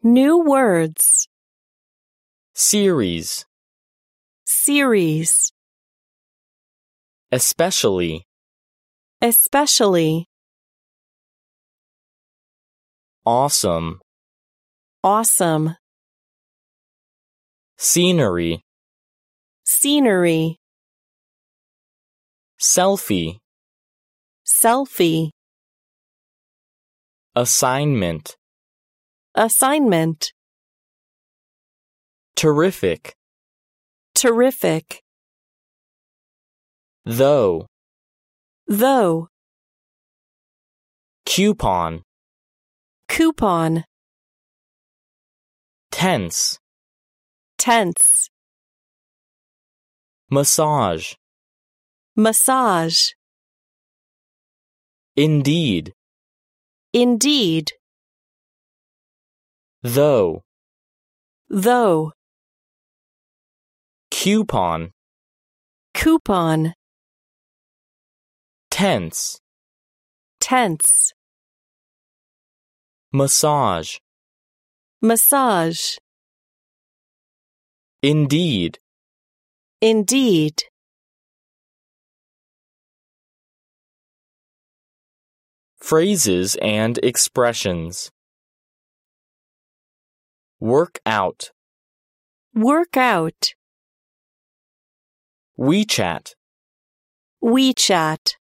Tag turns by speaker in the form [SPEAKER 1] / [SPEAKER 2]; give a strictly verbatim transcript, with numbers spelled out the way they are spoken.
[SPEAKER 1] New words.
[SPEAKER 2] Series.
[SPEAKER 1] Series.
[SPEAKER 2] Especially.
[SPEAKER 1] Especially.
[SPEAKER 2] Awesome.
[SPEAKER 1] Awesome.
[SPEAKER 2] Scenery.
[SPEAKER 1] Scenery.
[SPEAKER 2] Selfie.
[SPEAKER 1] Selfie.
[SPEAKER 2] Assignment.
[SPEAKER 1] Assignment.
[SPEAKER 2] Terrific.
[SPEAKER 1] Terrific.
[SPEAKER 2] Though.
[SPEAKER 1] Though.
[SPEAKER 2] Coupon.
[SPEAKER 1] Coupon.
[SPEAKER 2] Tense.
[SPEAKER 1] Tense.
[SPEAKER 2] Massage.
[SPEAKER 1] Massage.
[SPEAKER 2] Indeed.
[SPEAKER 1] Indeed.
[SPEAKER 2] Though.
[SPEAKER 1] Though.
[SPEAKER 2] Coupon.
[SPEAKER 1] Coupon.
[SPEAKER 2] Tense.
[SPEAKER 1] Tense.
[SPEAKER 2] Massage.
[SPEAKER 1] Massage.
[SPEAKER 2] Indeed.
[SPEAKER 1] Indeed.
[SPEAKER 2] Phrases and expressions. Work out.
[SPEAKER 1] Work out.
[SPEAKER 2] WeChat.
[SPEAKER 1] WeChat.